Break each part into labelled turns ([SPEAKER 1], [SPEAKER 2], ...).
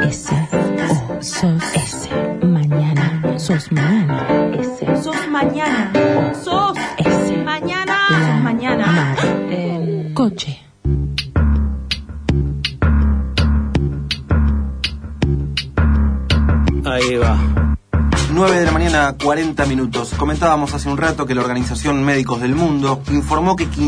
[SPEAKER 1] S. O. Sos S. Mañana. Sos mañana. S.
[SPEAKER 2] Sos mañana. Sos
[SPEAKER 1] S.
[SPEAKER 2] mañana.
[SPEAKER 1] La
[SPEAKER 2] Mañana.
[SPEAKER 1] Mar. Coche.
[SPEAKER 3] Ahí va.
[SPEAKER 4] 9 de la mañana, 40 minutos. Comentábamos hace un rato que la Organización Médicos del Mundo informó que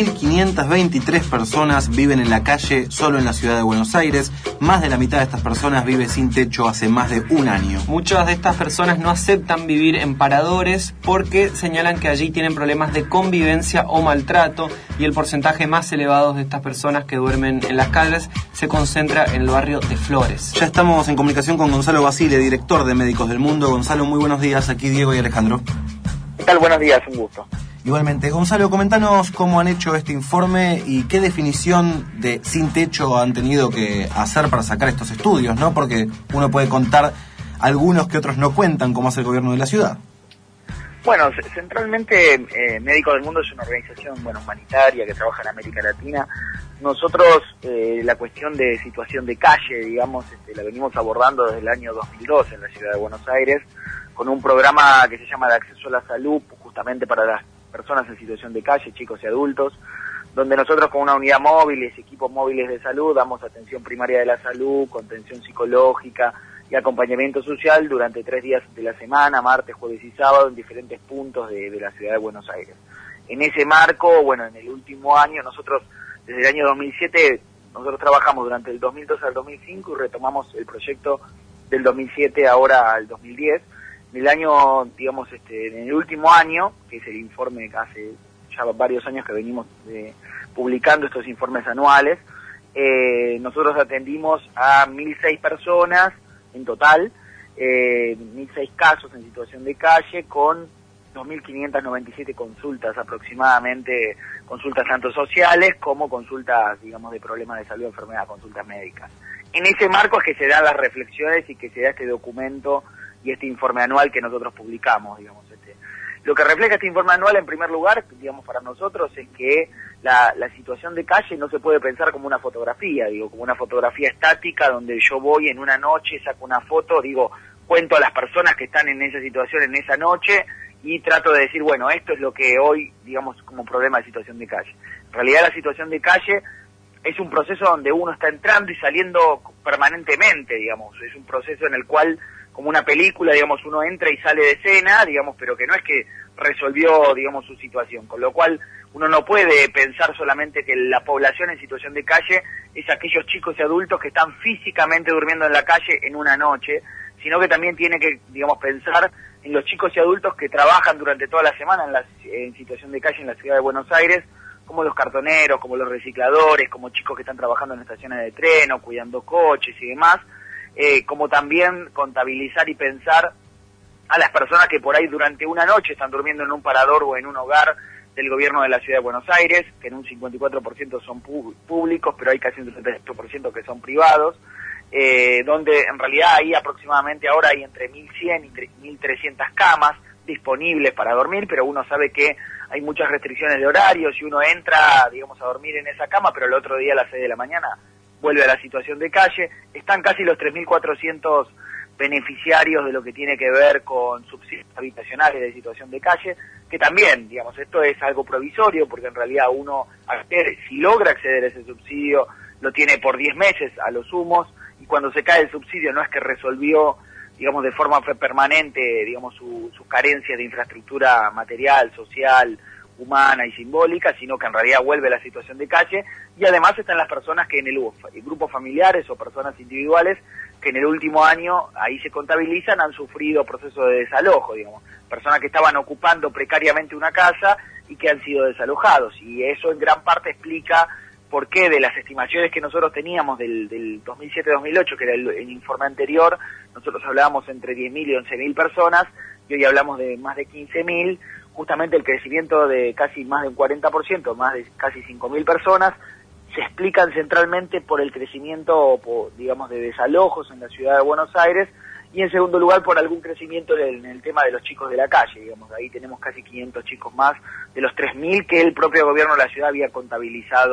[SPEAKER 4] 15.523 personas viven en la calle solo en la ciudad de Buenos Aires. Más de la mitad de estas personas vive sin techo hace más de un año.
[SPEAKER 3] Muchas de estas personas no aceptan vivir en paradores porque señalan que allí tienen problemas de convivencia o maltrato, y el porcentaje más elevado de estas personas que duermen en las calles se concentra en el barrio de Flores.
[SPEAKER 4] Ya estamos en comunicación con Gonzalo Basile, director de Médicos del Mundo. Gonzalo, muy buenos días. Aquí Diego y Alejandro.
[SPEAKER 5] ¿Qué tal? Buenos días, un gusto.
[SPEAKER 4] Igualmente. Gonzalo, comentanos cómo han hecho este informe y qué definición de sin techo han tenido que hacer para sacar estos estudios, ¿no? Porque uno puede contar algunos que otros no cuentan, como hace el gobierno de la ciudad.
[SPEAKER 5] Bueno, centralmente Médicos del Mundo es una organización humanitaria que trabaja en América Latina. Nosotros la cuestión de situación de calle, digamos, la venimos abordando desde el año 2002 en la ciudad de Buenos Aires, con un programa que se llama de acceso a la salud, justamente para las personas en situación de calle, chicos y adultos, donde nosotros con una unidad móvil y equipos móviles de salud damos atención primaria de la salud, contención psicológica y acompañamiento social durante 3 días de la semana, martes, jueves y sábado, en diferentes puntos de la ciudad de Buenos Aires. En ese marco, bueno, en el último año, nosotros, desde el año 2007, nosotros trabajamos durante el 2002 al 2005 y retomamos el proyecto del 2007 ahora al 2010. En el año, digamos, en el último año, que es el informe que hace ya varios años que venimos publicando estos informes anuales, nosotros atendimos a 1.006 personas en total, 1.006 casos en situación de calle, con 2.597 consultas aproximadamente, consultas tanto sociales como consultas, digamos, de problemas de salud, enfermedad, consultas médicas. En ese marco es que se dan las reflexiones y que se da este documento y este informe anual que nosotros publicamos, digamos. Lo que refleja este informe anual, en primer lugar, digamos, para nosotros, es que la situación de calle no se puede pensar como una fotografía, como una fotografía estática donde yo voy en una noche, saco una foto, cuento a las personas que están en esa situación en esa noche y trato de decir, bueno, esto es lo que hoy, digamos, como problema de situación de calle. En realidad la situación de calle es un proceso donde uno está entrando y saliendo permanentemente, digamos, es un proceso en el cual, como una película, digamos, uno entra y sale de escena, digamos, pero que no es que resolvió, digamos, su situación, con lo cual uno no puede pensar solamente que la población en situación de calle es aquellos chicos y adultos que están físicamente durmiendo en la calle en una noche, sino que también tiene que, digamos, pensar en los chicos y adultos que trabajan durante toda la semana en situación de calle en la ciudad de Buenos Aires, como los cartoneros, como los recicladores, como chicos que están trabajando en estaciones de tren o cuidando coches y demás, como también contabilizar y pensar a las personas que por ahí durante una noche están durmiendo en un parador o en un hogar del gobierno de la ciudad de Buenos Aires, que en un 54% son públicos, pero hay casi un 38% que son privados, donde en realidad ahí aproximadamente ahora hay entre 1.100 y 1.300 camas disponibles para dormir, pero uno sabe que hay muchas restricciones de horarios y uno entra, digamos, a dormir en esa cama, pero el otro día a las 6 de la mañana vuelve a la situación de calle. Están casi los 3.400 beneficiarios de lo que tiene que ver con subsidios habitacionales de situación de calle, que también, digamos, esto es algo provisorio, porque en realidad uno, si logra acceder a ese subsidio, lo tiene por 10 meses a lo sumos, y cuando se cae el subsidio no es que resolvió, digamos, de forma permanente, digamos, sus carencias de infraestructura material, social, humana y simbólica, sino que en realidad vuelve a la situación de calle, y además están las personas que en el grupos familiares o personas individuales que en el último año, ahí se contabilizan, han sufrido procesos de desalojo, digamos, personas que estaban ocupando precariamente una casa y que han sido desalojados, y eso en gran parte explica por qué de las estimaciones que nosotros teníamos del 2007-2008, que era el informe anterior, nosotros hablábamos entre 10.000 y 11.000 personas, y hoy hablamos de más de 15.000, justamente el crecimiento de casi más de un 40%, más de casi 5.000 personas, se explican centralmente por el crecimiento, digamos, de desalojos en la ciudad de Buenos Aires, y en segundo lugar por algún crecimiento en el tema de los chicos de la calle, digamos, ahí tenemos casi 500 chicos más de los 3.000 que el propio gobierno de la ciudad había contabilizado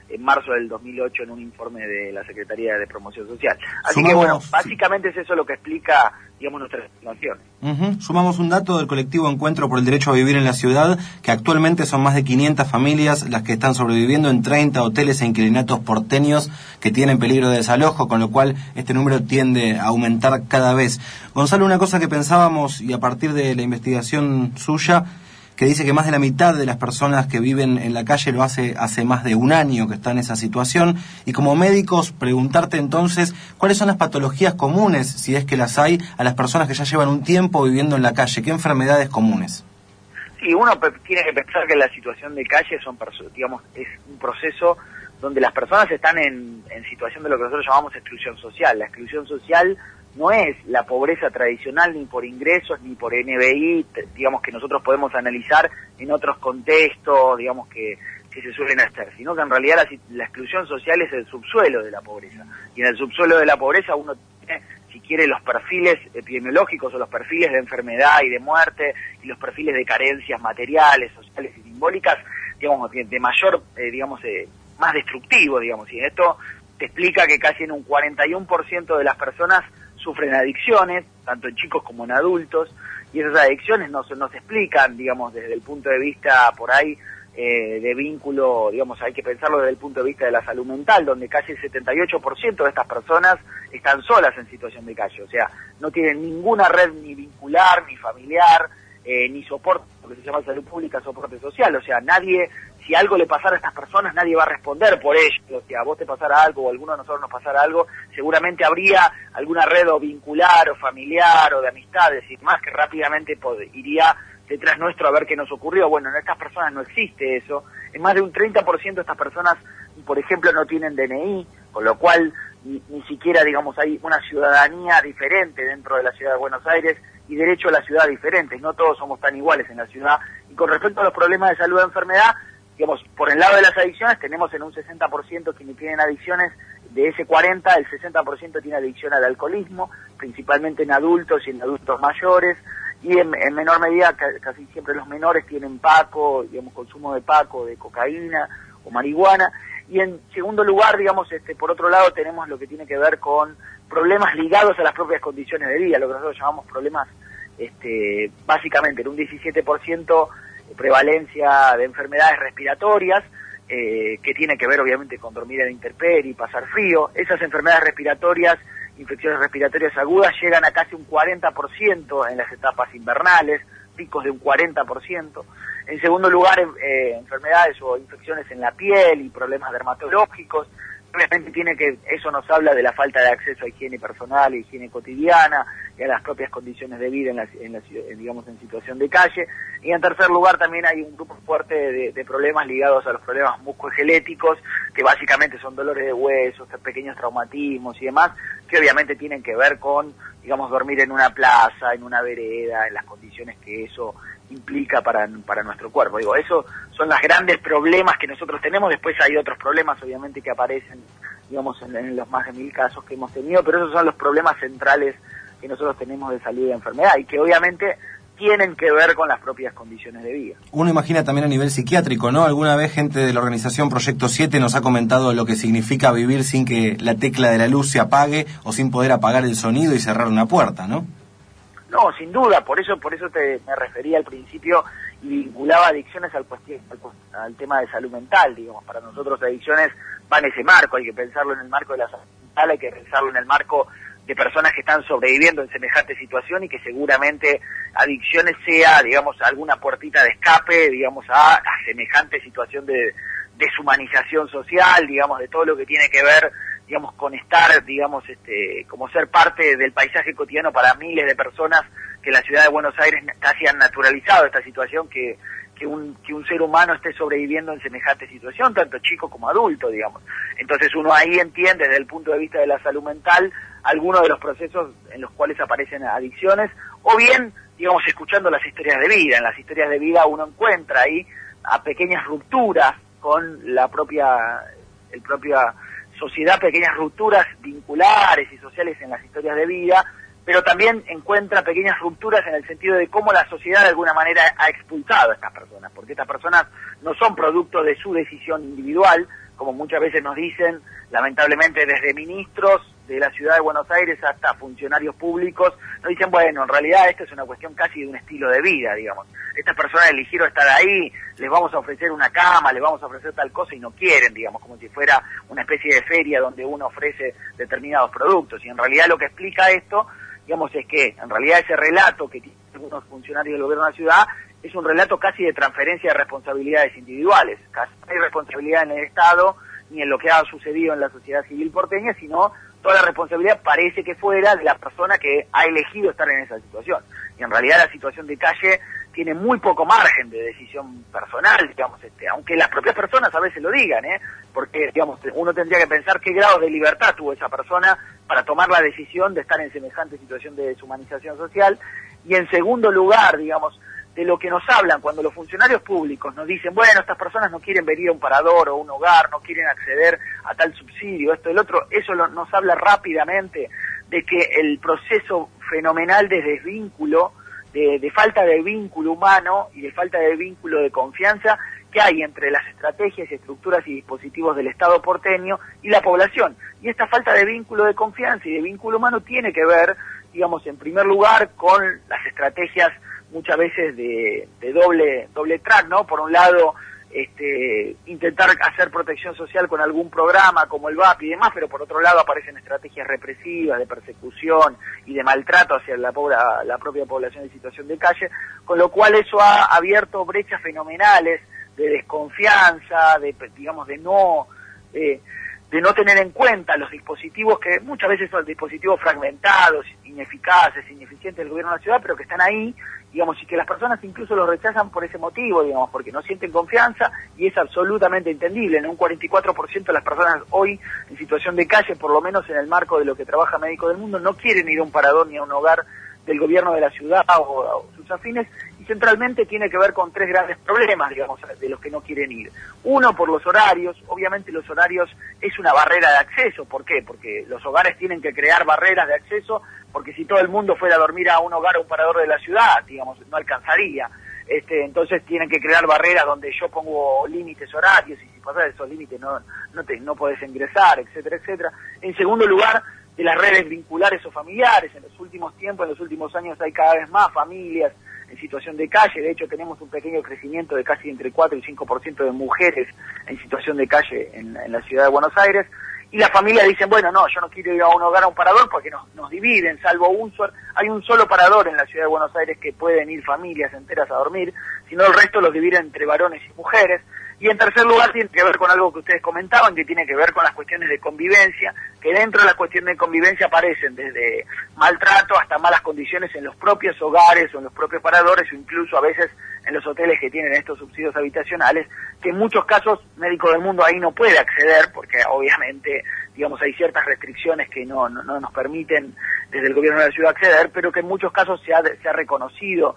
[SPEAKER 5] en marzo del 2008 en un informe de la Secretaría de Promoción Social. Así que bueno, básicamente es eso lo que explica, digamos, nuestra situación.
[SPEAKER 4] Sumamos un dato del colectivo Encuentro por el Derecho a Vivir en la Ciudad, que actualmente son más de 500 familias las que están sobreviviendo en 30 hoteles e inquilinatos porteños que tienen peligro de desalojo, con lo cual este número tiende a aumentar cada vez. Gonzalo, una cosa que pensábamos, y a partir de la investigación suya, que dice que más de la mitad de las personas que viven en la calle lo hace más de un año que está en esa situación, y como médicos preguntarte entonces cuáles son las patologías comunes, si es que las hay, a las personas que ya llevan un tiempo viviendo en la calle. ¿Qué enfermedades comunes?
[SPEAKER 5] Sí, uno tiene que pensar que la situación de calle digamos, es un proceso donde las personas están en situación de lo que nosotros llamamos exclusión social. La exclusión social no es la pobreza tradicional ni por ingresos ni por NBI, digamos, que nosotros podemos analizar en otros contextos, digamos, que se suelen hacer, sino que en realidad la exclusión social es el subsuelo de la pobreza. Y en el subsuelo de la pobreza uno tiene, si quiere, los perfiles epidemiológicos o los perfiles de enfermedad y de muerte y los perfiles de carencias materiales, sociales y simbólicas, digamos, de mayor, más destructivo, digamos. Y esto te explica que casi en un 41% de las personas sufren adicciones, tanto en chicos como en adultos, y esas adicciones no se explican, digamos, desde el punto de vista por ahí de vínculo, digamos, hay que pensarlo desde el punto de vista de la salud mental, donde casi el 78% de estas personas están solas en situación de calle, o sea, no tienen ninguna red ni vincular, ni familiar, ni soporte, lo que se llama salud pública, soporte social, o sea, nadie, si algo le pasara a estas personas, nadie va a responder por ello. Si a vos te pasara algo o a alguno de nosotros nos pasara algo, seguramente habría alguna red o vincular o familiar o de amistades y más que rápidamente iría detrás nuestro a ver qué nos ocurrió. Bueno, en estas personas no existe eso. En más de un 30% de estas personas, por ejemplo, no tienen DNI, con lo cual ni siquiera, digamos, hay una ciudadanía diferente dentro de la ciudad de Buenos Aires y derecho a la ciudad diferentes. No todos somos tan iguales en la ciudad. Y con respecto a los problemas de salud de enfermedad, digamos, por el lado de las adicciones tenemos en un 60% quienes tienen adicciones, de ese 40, el 60% tiene adicción al alcoholismo, principalmente en adultos y en adultos mayores, y en menor medida casi siempre los menores tienen paco, digamos, consumo de paco, de cocaína o marihuana, y en segundo lugar, digamos, por otro lado tenemos lo que tiene que ver con problemas ligados a las propias condiciones de vida, lo que nosotros llamamos problemas, básicamente en un 17% prevalencia de enfermedades respiratorias, que tiene que ver obviamente con dormir en la intemperie y pasar frío. Esas enfermedades respiratorias, infecciones respiratorias agudas, llegan a casi un 40% en las etapas invernales, picos de un 40%. En segundo lugar, enfermedades o infecciones en la piel y problemas dermatológicos. Obviamente eso nos habla de la falta de acceso a higiene personal, a higiene cotidiana y a las propias condiciones de vida digamos, en situación de calle. Y en tercer lugar también hay un grupo fuerte de problemas ligados a los problemas musculoesqueléticos, que básicamente son dolores de huesos, pequeños traumatismos y demás, que obviamente tienen que ver con, digamos, dormir en una plaza, en una vereda, en las condiciones que eso implica para nuestro cuerpo. Digo, esos son los grandes problemas que nosotros tenemos. Después hay otros problemas, obviamente, que aparecen, digamos, en los más de 1000 casos que hemos tenido, pero esos son los problemas centrales que nosotros tenemos de salud y de enfermedad, y que obviamente tienen que ver con las propias condiciones de vida.
[SPEAKER 4] Uno imagina también a nivel psiquiátrico, ¿no? Alguna vez gente de la organización Proyecto 7 nos ha comentado lo que significa vivir sin que la tecla de la luz se apague o sin poder apagar el sonido y cerrar una puerta, ¿no?
[SPEAKER 5] No, sin duda, por eso me refería al principio y vinculaba adicciones al tema de salud mental, digamos. Para nosotros adicciones va en ese marco, hay que pensarlo en el marco de la salud mental, hay que pensarlo en el marco de personas que están sobreviviendo en semejante situación y que seguramente adicciones sea, digamos, alguna puertita de escape, digamos, a semejante situación de deshumanización social, digamos, de todo lo que tiene que ver, digamos, con estar, digamos, como ser parte del paisaje cotidiano para miles de personas que la ciudad de Buenos Aires casi han naturalizado esta situación, que un ser humano esté sobreviviendo en semejante situación, tanto chico como adulto, digamos. Entonces uno ahí entiende desde el punto de vista de la salud mental algunos de los procesos en los cuales aparecen adicciones, o bien, digamos, escuchando las historias de vida. En las historias de vida uno encuentra ahí a pequeñas rupturas con la propia sociedad, pequeñas rupturas vinculares y sociales en las historias de vida, pero también encuentra pequeñas rupturas en el sentido de cómo la sociedad de alguna manera ha expulsado a estas personas, porque estas personas no son producto de su decisión individual, como muchas veces nos dicen, lamentablemente desde ministros de la ciudad de Buenos Aires hasta funcionarios públicos, nos dicen, bueno, en realidad esto es una cuestión casi de un estilo de vida, digamos. Estas personas eligieron estar ahí, les vamos a ofrecer una cama, les vamos a ofrecer tal cosa y no quieren, digamos, como si fuera una especie de feria donde uno ofrece determinados productos. Y en realidad lo que explica esto, digamos, es que en realidad ese relato que tienen algunos funcionarios del gobierno de la ciudad es un relato casi de transferencia de responsabilidades individuales. Casi no hay responsabilidad en el Estado ni en lo que ha sucedido en la sociedad civil porteña, sino toda la responsabilidad parece que fuera de la persona que ha elegido estar en esa situación. Y en realidad la situación de calle tiene muy poco margen de decisión personal, digamos, aunque las propias personas a veces lo digan, porque, digamos, uno tendría que pensar qué grados de libertad tuvo esa persona para tomar la decisión de estar en semejante situación de deshumanización social. Y en segundo lugar, digamos, de lo que nos hablan cuando los funcionarios públicos nos dicen, bueno, estas personas no quieren venir a un parador o un hogar, no quieren acceder a tal subsidio, esto, el otro, eso nos habla rápidamente de que el proceso fenomenal de desvínculo, de falta de vínculo humano y de falta de vínculo de confianza que hay entre las estrategias, estructuras y dispositivos del Estado porteño y la población. Y esta falta de vínculo de confianza y de vínculo humano tiene que ver, digamos, en primer lugar con las estrategias muchas veces de doble track, ¿no? Por un lado, intentar hacer protección social con algún programa como el VAP y demás, pero por otro lado aparecen estrategias represivas de persecución y de maltrato hacia la propia población en situación de calle, con lo cual eso ha abierto brechas fenomenales de desconfianza, de no tener en cuenta los dispositivos que muchas veces son dispositivos fragmentados, ineficaces, ineficientes del gobierno de la ciudad, pero que están ahí, digamos, y que las personas incluso los rechazan por ese motivo, digamos, porque no sienten confianza, y es absolutamente entendible. En un 44% de las personas hoy en situación de calle, por lo menos en el marco de lo que trabaja Médicos del Mundo, no quieren ir a un parador ni a un hogar del gobierno de la ciudad o sus afines, y centralmente tiene que ver con tres grandes problemas, digamos, de los que no quieren ir. Uno, por los horarios. Obviamente los horarios es una barrera de acceso. ¿Por qué? Porque los hogares tienen que crear barreras de acceso, porque si todo el mundo fuera a dormir a un hogar o un parador de la ciudad, digamos, no alcanzaría. Entonces tienen que crear barreras donde yo pongo límites horarios, y si pasas esos límites no podés ingresar, etcétera, etcétera. En segundo lugar, de las redes vinculares o familiares. En los últimos tiempos, en los últimos años hay cada vez más familias en situación de calle. De hecho, tenemos un pequeño crecimiento de casi entre 4 y 5% de mujeres en situación de calle en la ciudad de Buenos Aires. Y las familias dicen, bueno, no, yo no quiero ir a un hogar, a un parador, porque nos dividen, salvo hay un solo parador en la ciudad de Buenos Aires que pueden ir familias enteras a dormir, sino el resto los dividen entre varones y mujeres. Y en tercer lugar tiene que ver con algo que ustedes comentaban, que tiene que ver con las cuestiones de convivencia, que dentro de la cuestión de convivencia aparecen desde maltrato hasta malas condiciones en los propios hogares o en los propios paradores, o incluso a veces en los hoteles que tienen estos subsidios habitacionales, que en muchos casos Médicos del Mundo ahí no puede acceder, porque obviamente, digamos, hay ciertas restricciones que no nos permiten desde el gobierno de la ciudad acceder, pero que en muchos casos se ha reconocido,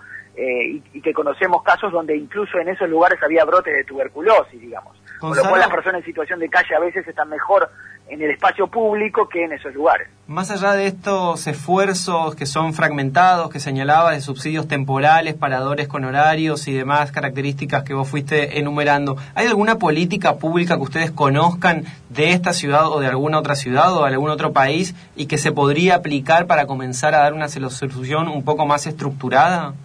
[SPEAKER 5] y que conocemos casos donde incluso en esos lugares había brotes de tuberculosis, digamos. Con lo cual las personas en situación de calle a veces están mejor en el espacio público que en esos lugares.
[SPEAKER 3] Más allá de estos esfuerzos que son fragmentados, que señalaba, de subsidios temporales, paradores con horarios y demás características que vos fuiste enumerando, ¿hay alguna política pública que ustedes conozcan de esta ciudad o de alguna otra ciudad o de algún otro país y que se podría aplicar para comenzar a dar una solución un poco más estructurada?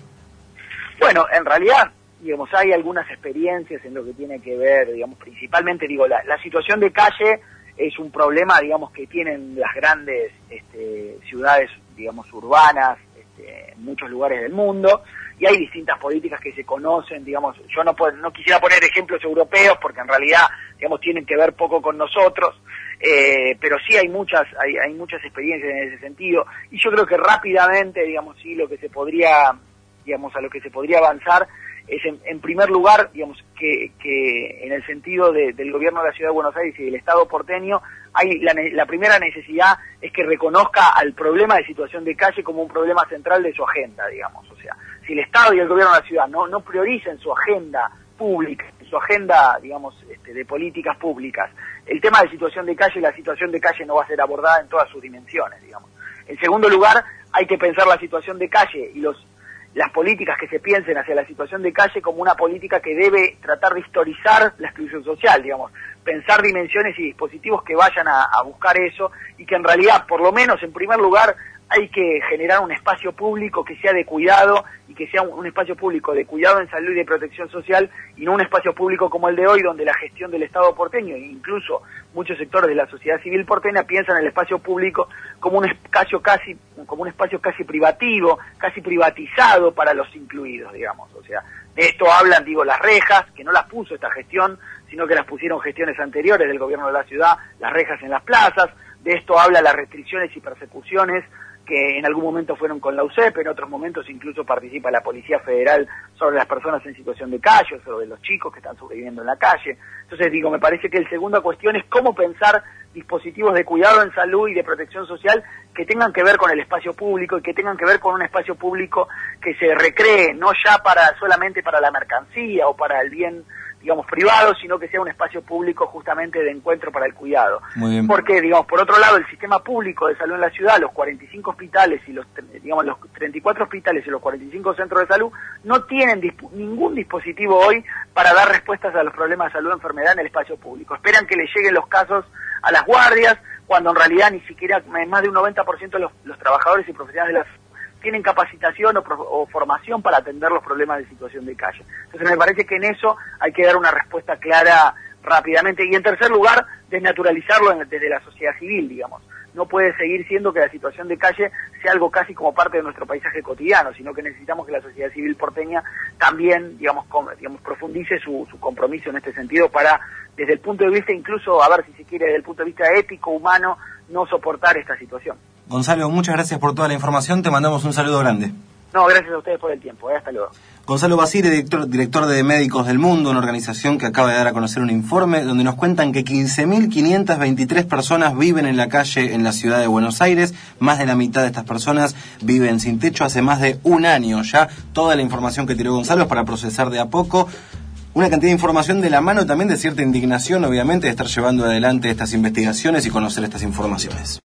[SPEAKER 5] Bueno, en realidad, digamos, hay algunas experiencias en lo que tiene que ver, digamos, principalmente, la situación de calle es un problema, digamos, que tienen las grandes ciudades, digamos, urbanas, en muchos lugares del mundo, y hay distintas políticas que se conocen, digamos. Yo no quisiera poner ejemplos europeos porque en realidad, digamos, tienen que ver poco con nosotros, pero sí hay muchas experiencias en ese sentido, y yo creo que rápidamente, digamos, sí, a lo que se podría avanzar es en primer lugar, digamos, que en el sentido del gobierno de la Ciudad de Buenos Aires y del Estado porteño, hay la primera necesidad es que reconozca al problema de situación de calle como un problema central de su agenda, digamos. O sea, si el Estado y el gobierno de la ciudad no priorizan su agenda pública, su agenda, digamos, de políticas públicas, el tema de situación de calle, la situación de calle no va a ser abordada en todas sus dimensiones, digamos. En segundo lugar, hay que pensar la situación de calle y las políticas que se piensen hacia la situación de calle como una política que debe tratar de historizar la exclusión social, digamos, pensar dimensiones y dispositivos que vayan a buscar eso, y que en realidad, por lo menos en primer lugar, hay que generar un espacio público que sea de cuidado, y que sea un espacio público de cuidado en salud y de protección social, y no un espacio público como el de hoy, donde la gestión del Estado porteño, e incluso muchos sectores de la sociedad civil porteña, piensan el espacio público como un espacio casi privativo, casi privatizado para los incluidos, digamos. O sea, de esto hablan, las rejas, que no las puso esta gestión, sino que las pusieron gestiones anteriores del gobierno de la ciudad, las rejas en las plazas. De esto habla las restricciones y persecuciones que en algún momento fueron con la UCEP, en otros momentos incluso participa la Policía Federal sobre las personas en situación de calle, sobre los chicos que están sobreviviendo en la calle. Entonces me parece que la segunda cuestión es cómo pensar dispositivos de cuidado en salud y de protección social que tengan que ver con el espacio público, y que tengan que ver con un espacio público que se recree, no ya solamente para la mercancía o para el bien, privado, sino que sea un espacio público justamente de encuentro para el cuidado.
[SPEAKER 4] Muy bien.
[SPEAKER 5] Porque, por otro lado, el sistema público de salud en la ciudad, los 45 hospitales y los 34 hospitales y los 45 centros de salud, no tienen ningún dispositivo hoy para dar respuestas a los problemas de salud o enfermedad en el espacio público. Esperan que les lleguen los casos a las guardias, cuando en realidad ni siquiera más de un 90% de los trabajadores y profesionales de las tienen capacitación o formación para atender los problemas de situación de calle. Entonces me parece que en eso hay que dar una respuesta clara rápidamente. Y en tercer lugar, desnaturalizarlo desde la sociedad civil, No puede seguir siendo que la situación de calle sea algo casi como parte de nuestro paisaje cotidiano, sino que necesitamos que la sociedad civil porteña también, profundice su compromiso en este sentido para, desde el punto de vista incluso, si se quiere, desde el punto de vista ético, humano, no soportar esta situación.
[SPEAKER 4] Gonzalo, muchas gracias por toda la información, te mandamos un saludo grande.
[SPEAKER 5] No, gracias a ustedes por el tiempo, hasta luego.
[SPEAKER 4] Gonzalo Basile, director de Médicos del Mundo, una organización que acaba de dar a conocer un informe donde nos cuentan que 15.523 personas viven en la calle en la ciudad de Buenos Aires. Más de la mitad de estas personas viven sin techo hace más de un año ya. Toda la información que tiró Gonzalo es para procesar de a poco. Una cantidad de información de la mano también de cierta indignación, obviamente, de estar llevando adelante estas investigaciones y conocer estas informaciones.